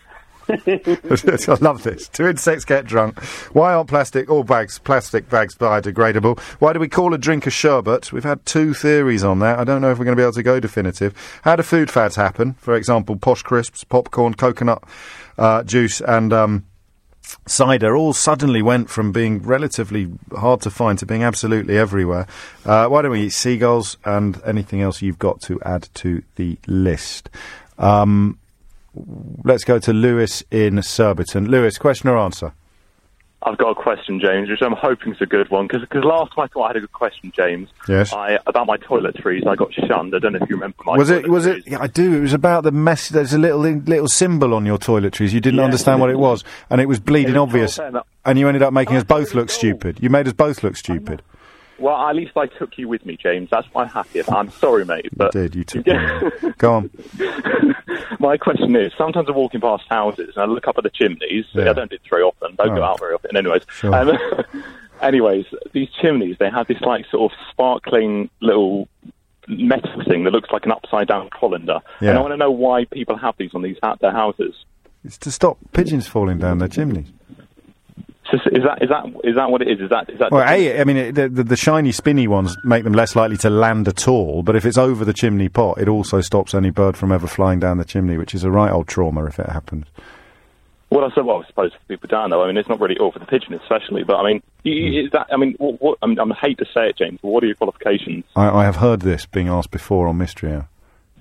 B: I love this. Do insects get drunk? Why aren't plastic all bags plastic bags biodegradable? Why do we call a drink a sherbet? We've had two theories on that. I don't know if we're going to be able to go definitive. How do food fads happen? For example, posh crisps, popcorn, coconut uh, juice, and um, cider all suddenly went from being relatively hard to find to being absolutely everywhere. Uh, why don't we eat seagulls and anything else you've got to add to the list? Um, let's go to Lewis in Surbiton. Lewis, question or answer?
O: I've got a question, James, which I'm hoping is a good one, because last time I thought I had a good question, James.
B: Yes.
O: I, about my toiletries, I got shunned. I don't know if you remember my
B: Was it?
O: toiletries.
B: Was it? Yeah, I do. It was about the mess. There's a little little symbol on your toiletries. You didn't
O: Yeah.
B: understand what it was, and it was bleeding
O: It was
B: obvious.
O: twelve pound.
B: And you ended up making us both look stupid. You made us both look stupid.
O: Well, at least I took you with me, James. That's why I'm happy. I'm sorry, mate. But
B: You did. You took me. Go on.
O: My question is, sometimes I'm walking past houses and I look up at the chimneys.
B: Yeah.
O: I don't do it very often. Don't go
B: Oh.
O: out very often. Anyways.
B: Sure.
O: Um, anyways, these chimneys, they have this like sort of sparkling little metal thing that looks like an upside down colander.
B: Yeah.
O: And I want to know why people have these on these at their houses.
B: It's to stop pigeons falling down their chimneys.
O: So, is that is that is that what it is? Is that is that?
B: Well, A, I mean, it, the, the, the shiny, spinny ones make them less likely to land at all, but if it's over the chimney pot, it also stops any bird from ever flying down the chimney, which is a right old trauma if it happens.
O: Well, I said, well, I suppose for people down though. I mean, it's not really all for the pigeon, especially. But I mean, y- is that? I mean, what? what I mean, I hate to say it, James. But what are your qualifications?
B: I, I have heard this being asked before on Mystery Hour.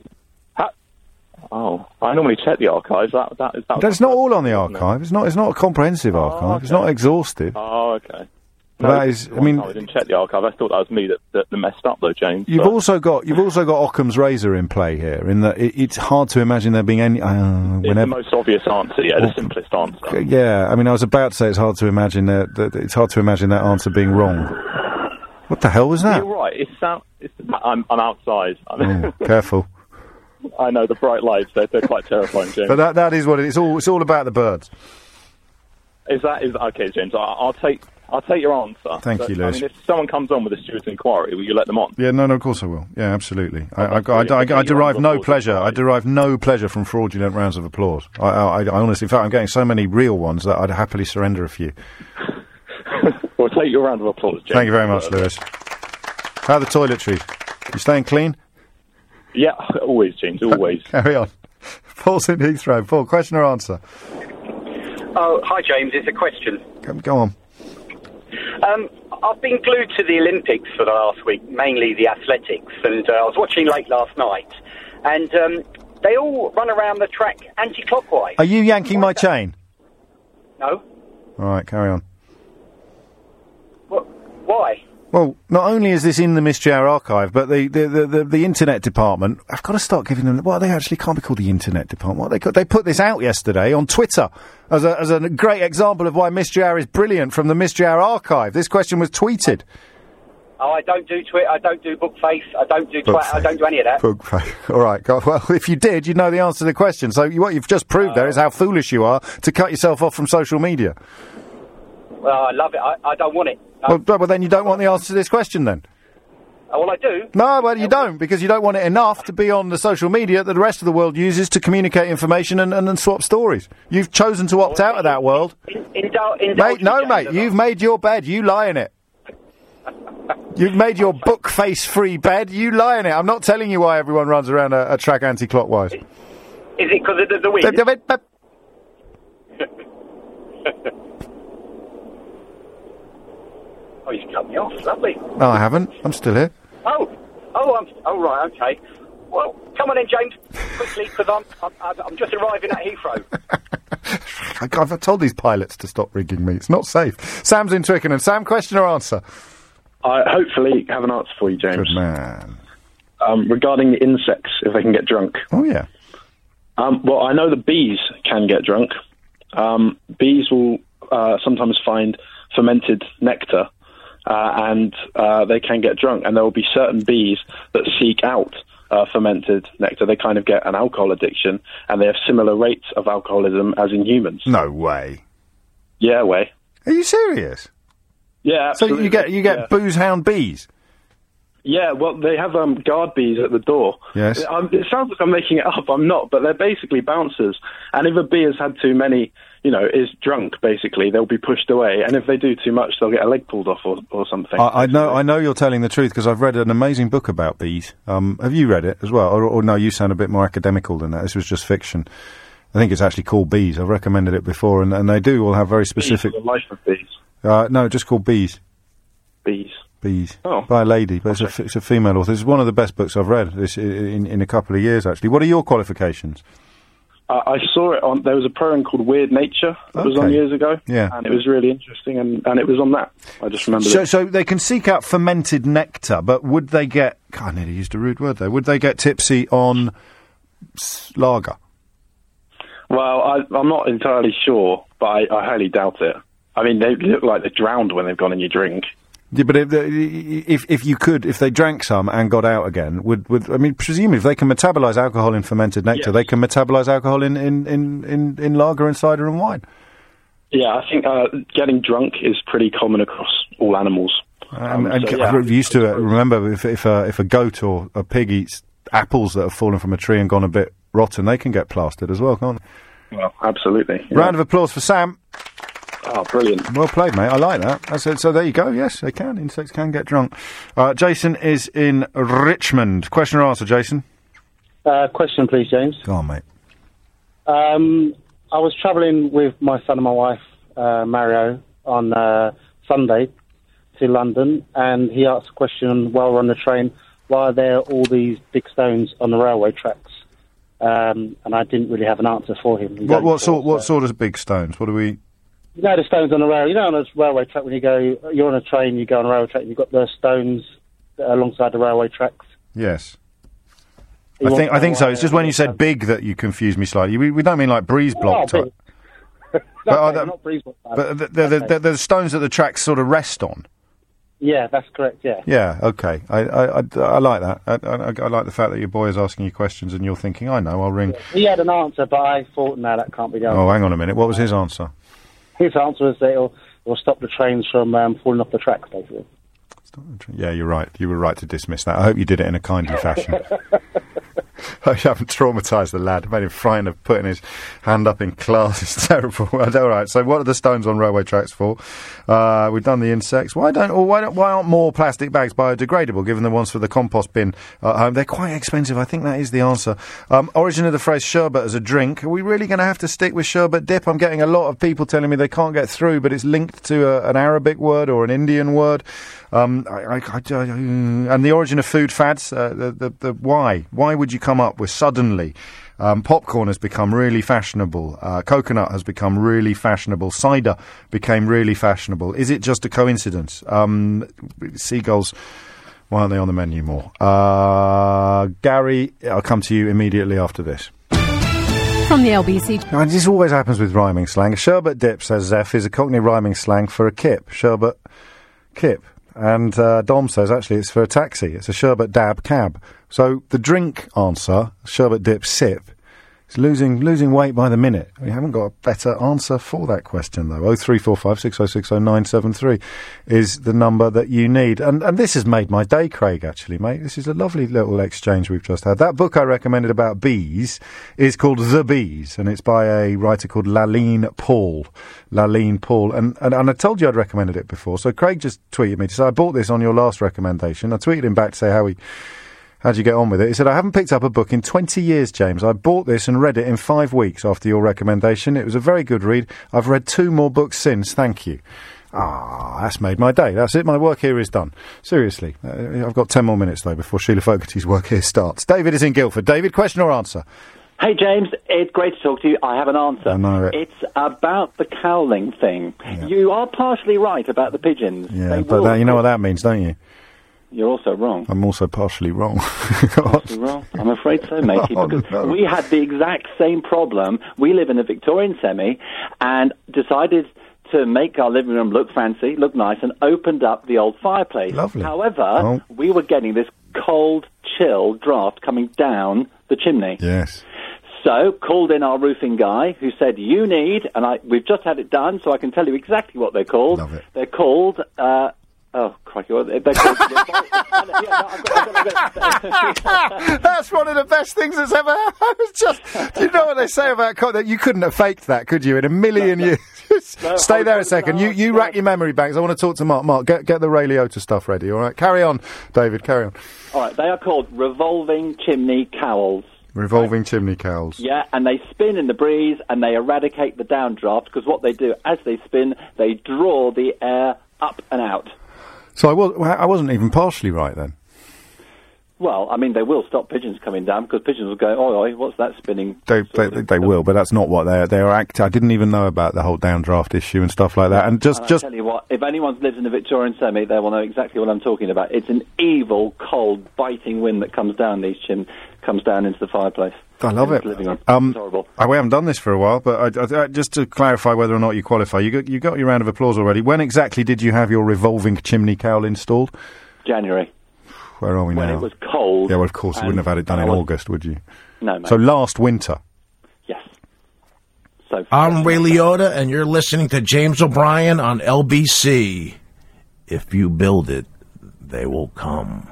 O: Oh, I normally check the archives. That that is that.
B: That's not all on the archive. It's not. It's not a comprehensive archive. It's not exhaustive.
O: Oh, okay.
B: But that is. I mean,
O: I didn't check the archive. I thought that was me that, that, that messed up, though, James.
B: you've
O: but-
B: also got you've also got Occam's razor in play here. In that it, it's hard to imagine there being any. Uh,
O: It's the
B: whenever.
O: most obvious answer. Yeah, the simplest answer.
B: Yeah, I mean, I was about to say it's hard to imagine that, that it's hard to imagine that answer being wrong. What the hell was that?
O: You're right. It's sound. It's, I'm I'm outside. I'm
B: Oh, careful.
O: I know the bright lights. They're, they're quite terrifying, James.
B: But that that is what it is. It's all it's all about the birds.
O: Is that is okay, James? I, I'll take I'll take your answer.
B: Thank
O: But,
B: you, Lewis.
O: I mean, if someone comes on with a steward's inquiry, will you let them on?
B: Yeah, no, no, of course I will. Yeah, absolutely. I, I, I, I,
O: brilliant.
B: I,
O: I'll take your
B: derive
O: round of
B: no
O: applause.
B: pleasure. I derive no pleasure from fraudulent rounds of applause. I, I, I honestly, in fact, I'm getting so many real ones that I'd happily surrender a few.
O: We'll take your round of applause, James.
B: Thank you very much, Lewis. How are the toiletries? You staying clean?
O: Yeah, always, James, always.
B: Carry on. Paul's in Heathrow. Paul, question or answer?
P: Oh, hi, James. It's a question.
B: Go, go on.
P: Um, I've been glued to the Olympics for the last week, mainly the athletics, and uh, I was watching late last night, and um, they all run around the track anti-clockwise.
B: Are you yanking my chain?
P: No.
B: All right, carry on.
P: What? Why?
B: Well, not only is this in the Mystery Hour archive, but the, the, the, the, the Internet Department, I've got to start giving them... Well, they actually can't be called the Internet Department. What they got, they put this out yesterday on Twitter as a, as a great example of why Mystery Hour is brilliant from the Mystery Hour archive. This question was tweeted.
P: Oh, I don't do Twitter, I don't do Bookface, I don't do Twitter, I don't do any of that.
B: Bookface. All right. God, well, if you did, you'd know the answer to the question. So you, what you've just proved uh, there is how foolish you are to cut yourself off from social media.
P: Well, I love it. I, I don't want it. No.
B: Well, well, then you don't want the answer to this question, then?
P: Oh, well, I do.
B: No, well, you don't, because you don't want it enough to be on the social media that the rest of the world uses to communicate information and, and, and swap stories. You've chosen to opt out of that world.
P: In, indul- indulge
B: mate, no,
P: James,
B: mate, you've made your bed. You lie in it. You've made your book face-free bed. You lie in it. I'm not telling you why everyone runs around a, a track anti-clockwise.
P: Is it because of the, the wind? Oh, you've cut me off. Lovely.
B: No, I haven't. I'm still here.
P: Oh, oh, I'm. Oh, right. Okay. Well, come on in, James, quickly, because I'm, I'm, I'm just arriving at Heathrow.
B: I've told these pilots to stop rigging me. It's not safe. Sam's in Twickenham. Sam, question or answer?
Q: I hopefully have an answer for you, James.
B: Good man.
Q: Um, regarding the insects, if they can get drunk.
B: Oh, yeah.
Q: Um, well, I know that bees can get drunk. Um, bees will uh, sometimes find fermented nectar, uh, and uh, they can get drunk. And there will be certain bees that seek out uh, fermented nectar. They kind of get an alcohol addiction, and they have similar rates of alcoholism as in humans.
B: No way.
Q: Yeah, way.
B: Are you serious?
Q: Yeah, absolutely.
B: So you get you get
Q: yeah.
B: booze hound bees?
Q: Yeah, well, they have um, guard bees at the door.
B: Yes.
Q: Um, it sounds like I'm making it up. I'm not, but they're basically bouncers. And if a bee has had too many, you know, is drunk, basically, they'll be pushed away. And if they do too much, they'll get a leg pulled off or, or something.
B: I, I know I know you're telling the truth, because I've read an amazing book about bees. Um, have you read it as well? Or, or no, you sound a bit more academical than that. This was just fiction. I think it's actually called Bees. I've recommended it before, and, and they do all have very specific...
Q: Bees, the life of bees.
B: Uh, no, just called Bees.
Q: Bees.
B: Bees.
Q: Oh.
B: By a lady, but it's a, f- it's a female author. It's one of the best books I've read this in, in a couple of years, actually. What are your qualifications?
Q: Uh, I saw it on... There was a program called Weird Nature that okay. was on years ago.
B: Yeah.
Q: And it was really interesting, and, and it was on that. I just remember
B: so,
Q: it.
B: So they can seek out fermented nectar, but would they get... God, I nearly used a rude word there. Would they get tipsy on lager?
Q: Well, I, I'm not entirely sure, but I, I highly doubt it. I mean, they look like they're drowned when they've gone in your drink.
B: Yeah, but if, if if you could, if they drank some and got out again, would would I mean, presumably if they can metabolize alcohol in fermented nectar, yes. they can metabolize alcohol in, in, in, in, in lager and cider and wine.
Q: Yeah, I think uh, getting drunk is pretty common across all animals.
B: Um,
Q: um,
B: and
Q: so, yeah.
B: I used to uh, remember if if a, if a goat or a pig eats apples that have fallen from a tree and gone a bit rotten, they can get plastered as well, can't they?
Q: Well, absolutely. Yeah.
B: Round of applause for Sam.
Q: Oh, brilliant.
B: Well played, mate. I like that. That's it. So there you go. Yes, they can. Insects can get drunk. Uh, Jason is in Richmond. Question or answer, Jason?
R: Uh, question, please, James.
B: Go on, mate.
R: Um, I was travelling with my son and my wife, uh, Mario, on uh, Sunday to London, and he asked a question while we're on the train, why are there all these big stones on the railway tracks? Um, and I didn't really have an answer for him. He
B: What, what sort? What sort of big stones? What do we...
R: You know the stones on the rail. You know on a railway track when you go, you're on a train, you go on a railway track, you've got the stones alongside the railway tracks.
B: Yes. You I think I think so. It's just when you said big that you confused me slightly. We, we don't mean like breeze block type.
R: no,
B: but
R: no, not breeze block.
B: But the, the, the, the, the stones that the tracks sort of rest on.
R: Yeah, that's correct. Yeah.
B: Yeah. Okay. I I, I, I like that. I, I, I like the fact that your boy is asking you questions and you're thinking, I know, I'll ring.
R: Yeah. He had an answer, but I thought, no, that can't be done.
B: Oh, hang on a minute. What was his answer?
R: His answer was that it'll, it'll stop the trains from um, falling off the tracks, basically.
B: Stop the tra- yeah, you're right. You were right to dismiss that. I hope you did it in a kindly fashion. I haven't traumatised the lad. Made him frightened of putting his hand up in class. It's terrible. All right. So, what are the stones on railway tracks for? Uh, we've done the insects. Why don't? Or why don't? Why aren't more plastic bags biodegradable? Given the ones for the compost bin at home, they're quite expensive. I think that is the answer. Um, origin of the phrase sherbet as a drink. Are we really going to have to stick with sherbet dip? I'm getting a lot of people telling me they can't get through, but it's linked to a, an Arabic word or an Indian word. Um, I, I, I, I, and the origin of food fads, uh, the, the, the why? Why would you come up with suddenly? Um, popcorn has become really fashionable. Uh, coconut has become really fashionable. Cider became really fashionable. Is it just a coincidence? Um, seagulls, why aren't they on the menu more? Uh, Gary, I'll come to you immediately after this.
S: From the L B C.
B: Now, this always happens with rhyming slang. A sherbet dip, says Zeph, is a Cockney rhyming slang for a kip. Sherbet kip. And uh, Dom says, actually, it's for a taxi. It's a sherbet dab cab. So the drink answer, sherbet dip sip, is losing losing weight by the minute. We haven't got a better answer for that question, though. oh three four five, six oh six oh nine seven three is the number that you need. And, and this has made my day, Craig, actually, mate. This is a lovely little exchange we've just had. That book I recommended about bees is called The Bees, and it's by a writer called Laline Paul. Laline Paul. And, and, and I told you I'd recommended it before, so Craig just tweeted me to say, I bought this on your last recommendation. I tweeted him back to say how he... How'd you get on with it? He said, I haven't picked up a book in twenty years, James. I bought this and read it in five weeks after your recommendation. It was a very good read. I've read two more books since. Thank you. Ah, that's made my day. That's it. My work here is done. Seriously. Uh, I've got ten more minutes, though, before Sheila Fogarty's work here starts. David is in Guildford. David, question or answer?
T: Hey, James, it's great to talk to you. I have an answer.
B: I know it.
T: It's about the cowling thing.
B: Yeah.
T: You are partially right about the pigeons.
B: Yeah,
T: They
B: but
T: will-
B: that, you know what that means, don't you?
T: You're also wrong.
B: I'm also partially wrong.
T: Partially wrong. I'm afraid so, matey.
B: Oh,
T: because
B: no.
T: we had the exact same problem. We live in a Victorian semi and decided to make our living room look fancy, look nice, and opened up the old fireplace.
B: Lovely.
T: However,
B: Oh.
T: we were getting this cold, chill draft coming down the chimney.
B: Yes.
T: So, called in our roofing guy, who said, you need, and I, we've just had it done, so I can tell you exactly what they're called.
B: Love it.
T: They're called, uh, oh, crikey, what- they're called...
B: That's one of the best things that's ever happened. I was just, do you know what they say about co- that? You couldn't have faked that, could you? In a million years.
T: No,
B: Stay
T: I
B: there a
T: was-
B: second.
T: no,
B: You you
T: no.
B: rack your memory banks. I want to talk to Mark. Mark, get get the Ray Liotta stuff ready. All right, carry on, David. Carry on.
T: All right, they are called revolving chimney cowls.
B: Revolving chimney cowls.
T: Yeah, and they spin in the breeze and they eradicate the downdraft because what they do as they spin, they draw the air up and out.
B: So I was I wasn't even partially right then.
T: Well, I mean, they will stop pigeons coming down because pigeons will go, oi, oi, what's that spinning?
B: They they, they will, but that's not what they're they're act. I didn't even know about the whole downdraft issue and stuff like that. And just
T: And
B: just
T: I tell you what, if anyone lives in the Victorian semi, they will know exactly what I'm talking about. It's an evil, cold, biting wind that comes down these chim comes down into the fireplace.
B: I love it.
T: Living room.
B: Um,
T: it's horrible.
B: I, we haven't done this for a while, but I, I, I, just to clarify whether or not you qualify, you got you got your round of applause already. When exactly did you have your revolving chimney cowl installed?
T: January.
B: Where are we
T: When
B: now?
T: it was cold.
B: Yeah, well, of course, you wouldn't have had it done in
T: I was-
B: August, would you?
T: No, mate.
B: So last winter.
T: Yes. So
U: I'm Ray Liotta, and you're listening to James O'Brien on L B C. If you build it, they will come.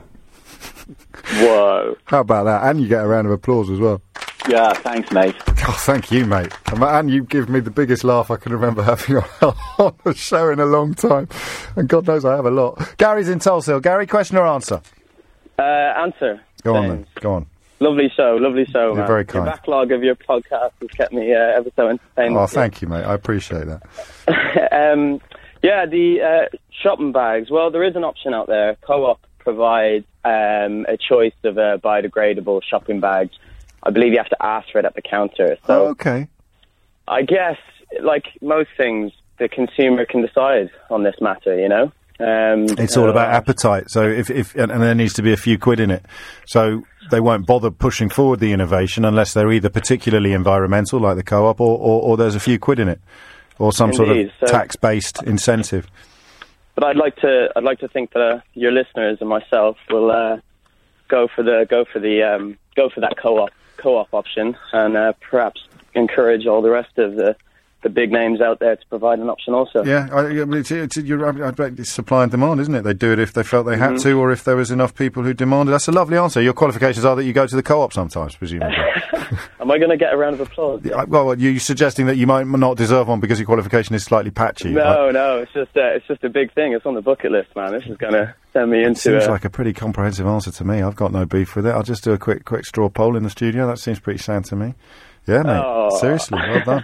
T: Whoa.
B: How about that? And you get a round of applause as well.
T: Yeah, thanks, mate.
B: Oh, thank you, mate. And, and you give me the biggest laugh I can remember having on, on the show in a long time. And God knows I have a lot. Gary's in Tulsa. Gary, question or answer?
V: Uh, answer.
B: Go on,
V: James.
B: then. Go on.
V: Lovely show, lovely show,
B: You're
V: man.
B: very kind.
V: Your backlog of your podcast has kept me uh, ever so entertained.
B: Oh, thank you, mate. I appreciate that.
V: um, yeah, the uh, shopping bags. Well, there is an option out there. Co-op provides um, a choice of uh, biodegradable shopping bags. I believe you have to ask for it at the counter. So
B: Oh, okay.
V: I guess, like most things, the consumer can decide on this matter, you know? Um,
B: It's all
V: uh,
B: about appetite. So if, if and, and there needs to be a few quid in it. So they won't bother pushing forward the innovation unless they're either particularly environmental, like the co-op, or, or, or there's a few quid in it, or some sort
V: Indeed,
B: of
V: so-
B: tax-based incentive.
V: But I'd like to, I'd like to think that uh, your listeners and myself will uh, go for the, go for the, um, go for that co-op, co-op option, and uh, perhaps encourage all the rest of the the big names out there to provide an option also.
B: Yeah, I, I mean, it's, it's, you're, I bet it's supply and demand, isn't it? They'd do it if they felt they had
V: Mhm.
B: to, or if there was enough people who demanded. That's a lovely answer. Your qualifications are that you go to the co-op sometimes, presumably.
V: Am I going to get a round of applause?
B: Yeah, well, you're suggesting that you might not deserve one because your qualification is slightly patchy.
V: No, no, it's just uh, it's just a big thing. It's on the bucket list, man. This is going to send me
B: It
V: into.
B: seems
V: uh,
B: like a pretty comprehensive answer to me. I've got no beef with it. I'll just do a quick quick straw poll in the studio. That seems pretty sound to me. Yeah, mate.
V: Oh.
B: Seriously, well done.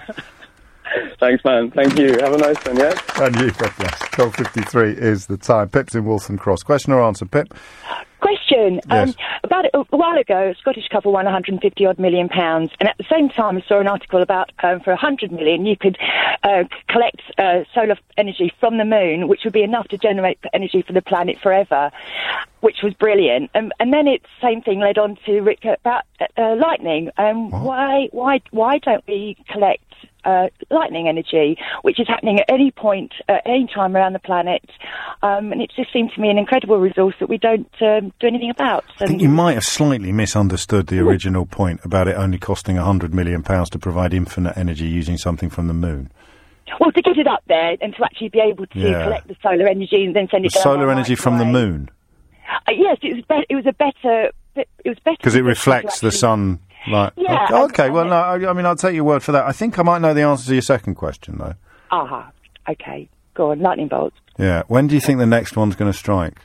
V: Thanks, man. Thank you. Have a nice one, yeah?
B: And you, God bless. twelve fifty-three is the time. Pip's in Waltham Cross. Question or answer, Pip?
A: Question.
B: Yes.
A: Um, about a, a while ago, a Scottish couple won one hundred fifty odd million pounds, and at the same time, I saw an article about um, for one hundred million, you could uh, c- collect uh, solar energy from the moon, which would be enough to generate energy for the planet forever, which was brilliant. Um, and then it same thing led on to Rick about uh, lightning. Um, why, why, why don't we collect Uh, lightning energy, which is happening at any point, at any time around the planet, um, and it just seemed to me an incredible resource that we don't um, do anything about.
B: I think you might have slightly misunderstood the original point about it only costing one hundred million pounds to provide infinite energy using something from the moon.
A: Well, to get it up there and to actually be able to
B: Yeah.
A: collect the solar energy and then send
B: The
A: it down.
B: solar
A: our
B: energy
A: right
B: from the
A: way.
B: moon,
A: Uh, yes, it was. Be- it was a better. It was better
B: because it
A: position to
B: reflects the
A: actually-
B: sun. Right.
A: Yeah,
B: Okay,
A: and-
B: okay, well, no, I, I mean, I'll take your word for that. I think I might know the answer to your second question, though.
A: Ah, okay. Go on, lightning bolts.
B: Yeah. When do you think the next one's going to strike?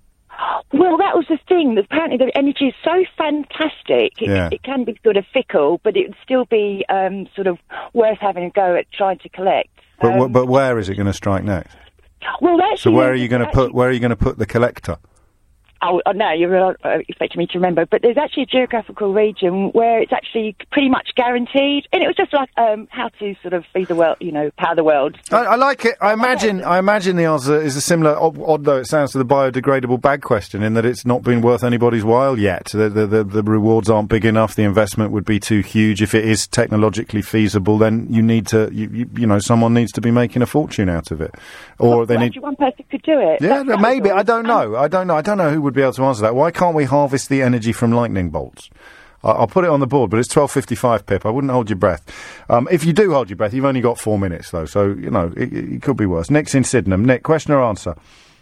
A: Well, that was the thing. That apparently, the energy is so fantastic. It,
B: Yeah.
A: it can be sort of fickle, but it would still be um, sort of worth having a go at trying to collect.
B: But, wh-
A: Um,
B: but where is it going to strike next?
A: well, actually,
B: So where are you going to
A: actually-
B: put? Where are you going to put the collector?
A: Oh, oh, no, you're uh, expecting me to remember. But there's actually a geographical region where it's actually pretty much guaranteed. And it was just like um, how to sort of feed the world, you know, power the world.
B: I, I like it. I imagine. I imagine the answer is a similar, odd, odd though it sounds, to the biodegradable bag question, in that it's not been worth anybody's while yet. The, the, the, the rewards aren't big enough. The investment would be too huge. If it is technologically feasible, then you need to, you, you, you know, someone needs to be making a fortune out of it, or they
A: Well,
B: need.
A: actually, one person could do it.
B: Yeah,
A: That- that
B: maybe.
A: was all.
B: I don't know. I don't know. I don't know who would be able to answer that. Why can't we harvest the energy from lightning bolts? I- I'll put it on the board, but it's twelve fifty-five, Pip. I wouldn't hold your breath. Um, if you do hold your breath, you've only got four minutes, though, so, you know, it, it could be worse. Nick's in Sydenham. Nick, question or answer?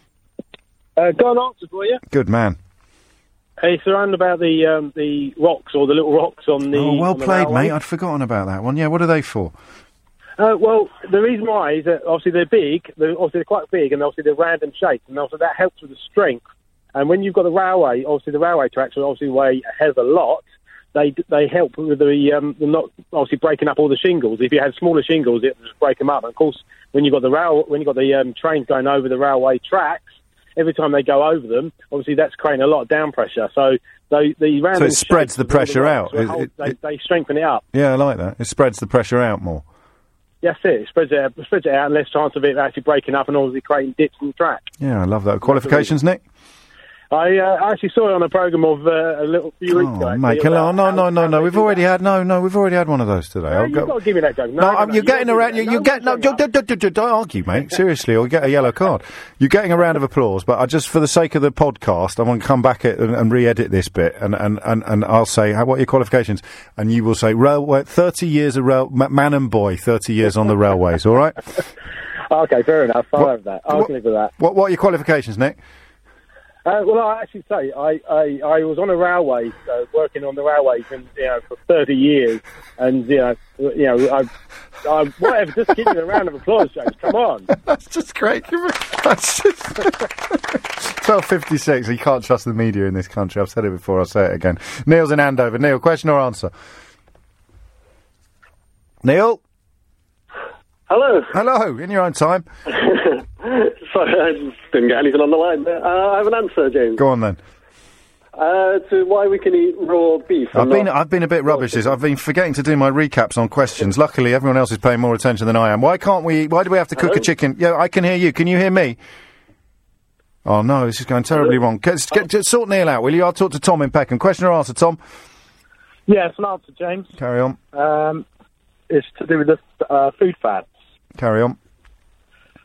C: Uh, got an answer for you.
B: Good man.
C: Hey, it's around about the um, the rocks or the little rocks on the.
B: Oh, well
C: on the
B: played,
C: railway.
B: mate. I'd forgotten about that one. Yeah, what are they for?
C: Uh, well, the reason why is that obviously they're big. They're, obviously they're quite big, and obviously they're random shapes, and also that helps with the strength. And when you've got the railway, obviously the railway tracks will obviously weigh a hell of a lot. They they help with the um, the not obviously breaking up all the shingles. If you had smaller shingles, it would just break them up. And of course, when you've got the rail, when you've got the um, trains going over the railway tracks, every time they go over them, obviously that's creating a lot of down pressure. So the the random
B: So it spreads
C: shapes
B: the
C: of all
B: pressure
C: rocks
B: out.
C: will
B: It-
C: hold-
B: it-
C: they,
B: it-
C: they strengthen it up.
B: Yeah, I like that. It spreads the pressure out more.
C: That's it. It spreads it out, it spreads it out, and less chance of it actually breaking up and obviously creating dips in the track.
B: Yeah, I love that. Qualifications, Nick?
C: I uh, actually saw it on a program of uh, a little few weeks ago.
B: Oh,
C: actually,
B: mate, can I,
C: about
B: no,
C: how-
B: no, no,
C: how
B: no.
C: they
B: We've
C: do
B: already had no, no. We've already had one of those today.
C: that.
B: I'll
C: You've
B: go-
C: got to give me that joke.
B: No,
C: No,
B: I'm,
C: no,
B: you're
C: you
B: getting
C: gotta
B: around.
C: give
B: You,
C: me
B: you
C: that.
B: get no. Don't, don't, don't, don't, don't argue, mate. Seriously, or get a yellow card. You're getting a round of applause, but I just, for the sake of the podcast, I want to come back at, and, and re-edit this bit, and, and, and, and I'll say, how, what are your qualifications? And you will say, railway, thirty years of rail, ma- man and boy, thirty years on the railways. All right.
C: Okay, fair enough. I'll
B: What-
C: have that. I'll
B: what-
C: live with that.
B: What, what are your qualifications, Nick?
C: Uh, well, I actually say I, I, I was on a railway, uh, working on the railways, and you know, for thirty years, and you know, you know, I, I whatever. Just give me a round of applause, James. Come on.
B: That's just great. That's just twelve fifty-six. You can't trust the media in this country. I've said it before. I'll say it again. Neil's in Andover. Neil, question or answer? Neil.
W: Hello.
B: Hello. In your own time.
W: Sorry, I just didn't get anything on the line there. Uh, I have an answer, James.
B: Go on then.
W: Uh, to why we can eat raw beef. and
B: I've been
W: not-
B: I've been a bit rubbish. This I've been forgetting to do my recaps on questions. Luckily, everyone else is paying more attention than I am. Why can't we? Why do we have to cook
W: Hello?
B: a chicken? Yeah, I can hear you. Can you hear me? Oh no, this is going terribly wrong. Get, get, just sort Neil out, will you? I'll talk to Tom in Peckham. Question or answer, Tom?
C: Yes, an answer, James.
B: Carry on.
C: Um, it's to do with the uh, food fats.
B: Carry on.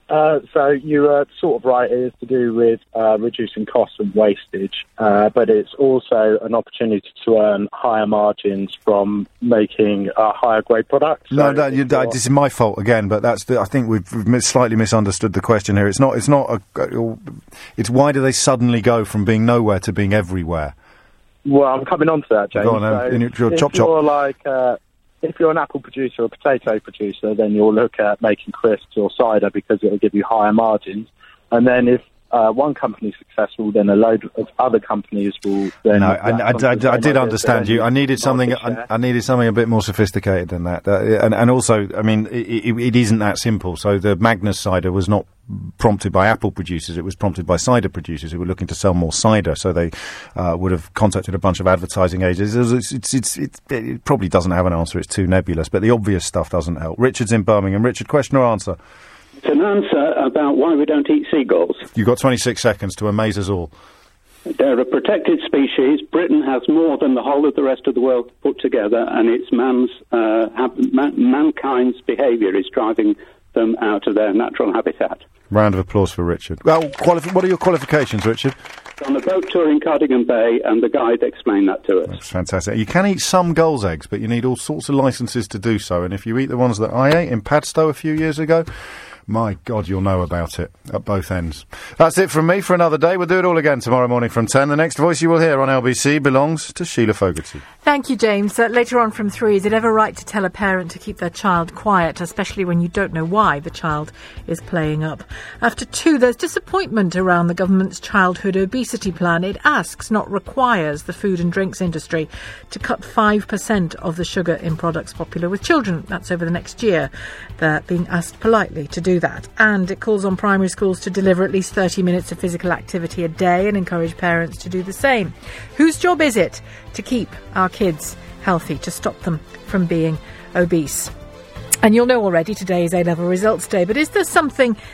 C: Uh, so you are sort of right. It is to do with uh, reducing costs and wastage, uh, but it's also an opportunity to earn higher margins from making uh, higher grade products.
B: No,
C: So
B: no, you, uh, this is my fault again. But that's the, I think we've, we've mis- slightly misunderstood the question here. It's not. It's not. A, it's why do they suddenly go from being nowhere to being everywhere?
C: Well, I'm coming on to that, James.
B: Go on, then.
C: So
B: In your- your
C: if
B: chop, chop.
C: you're like, uh, if you're an apple producer or a potato producer, then you'll look at making crisps or cider because it will give you higher margins. And then if uh, one company is successful, then a load of other companies will then.
B: No, I, I, I, I did understand you. I needed something. I, I needed something a bit more sophisticated than that. Uh, and, and also, I mean, it, it, it isn't that simple. So the Magnus cider was not prompted by apple producers. It was prompted by cider producers who were looking to sell more cider. So they uh, would have contacted a bunch of advertising agents. It's, it's, it's, it's, it probably doesn't have an answer. It's too nebulous. But the obvious stuff doesn't help. Richard's in Birmingham. Richard, question or answer?
D: It's an answer about why we don't eat seagulls.
B: You've got twenty-six seconds to amaze us all.
D: They're a protected species. Britain has more than the whole of the rest of the world put together, and it's man's uh, hab- man- mankind's behaviour is driving them out of their natural habitat.
B: Round of applause for Richard. Well, quali- what are your qualifications, Richard?
D: On a boat tour in Cardigan Bay, and the guide explained that to us.
B: That's fantastic. You can eat some gulls' eggs, but you need all sorts of licences to do so. And if you eat the ones that I ate in Padstow a few years ago, my God, you'll know about it at both ends. That's it from me for another day. We'll do it all again tomorrow morning from ten. The next voice you will hear on L B C belongs to Sheila Fogarty.
E: Thank you, James. Uh, later on from three, is it ever right to tell a parent to keep their child quiet, especially when you don't know why the child is playing up? After two, there's disappointment around the government's childhood obesity plan. It asks, not requires, the food and drinks industry to cut five percent of the sugar in products popular with children. That's over the next year. They're being asked politely to do that. And it calls on primary schools to deliver at least thirty minutes of physical activity a day and encourage parents to do the same. Whose job is it to keep our kids healthy, to stop them from being obese? And you'll know already today is A-level results day, but is there something